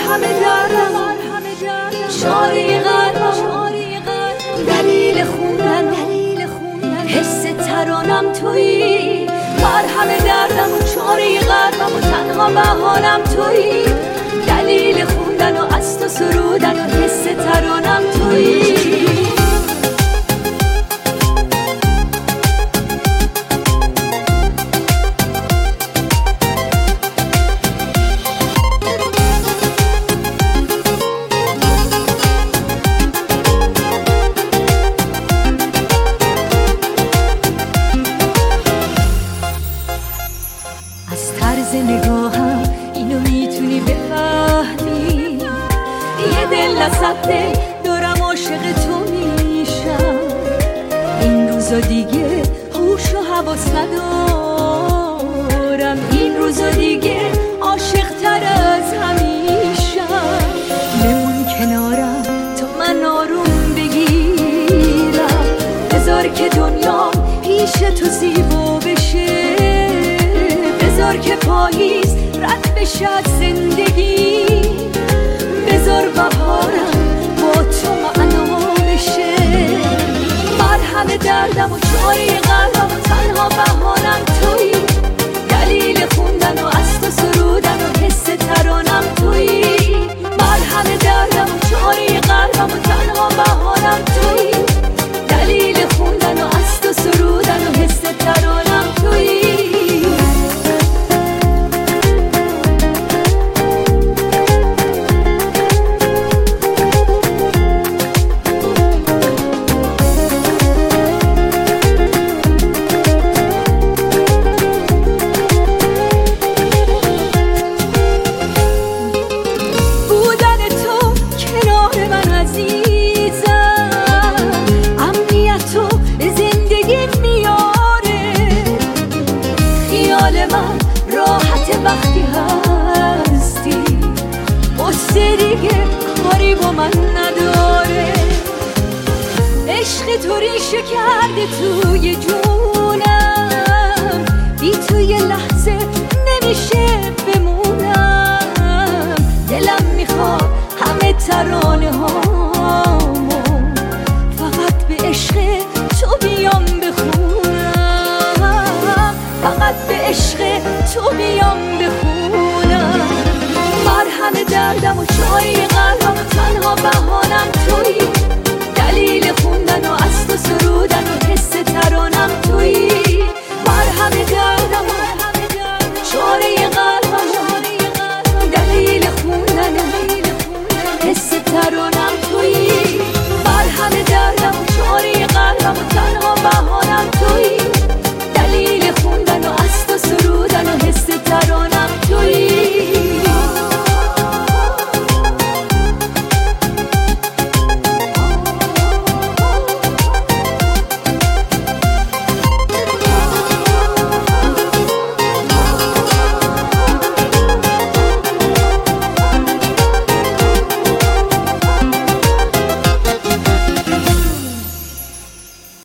همه دردم چاره قلبم دلیل خوندن حس ترانم تویی مرهم دردم و چاره قلبم و تنها بهانم تویی دلیل خوندن و از تو سرودن و حس ترانم تویی نگاهم اینو میتونی بفهمی یه دل لذته دارم عاشق تو میشم این روزا دیگه هوش و حواس ندارم این روزا دیگه عاشق تر از همیشم بمون کنارم تا من آروم بگیرم بذار که دنیا پیش تو زیبا بشه بذار که پاییز رد بشه از زندگی بذار بهارم با تو معنا بشه مرهم دردم و چاره قلبم و تنها بهانم تویی دلیل خوندن و از تو سرودن و حس ترانم تویی مرهم دردم و چاره قلبم و تنها بهانم تویی دلیل خوندن و از تو سرودن و حس ترانم تویی وقتی هستی قصه دیگه کاری با من نداره عشق تو ریشه کرده توی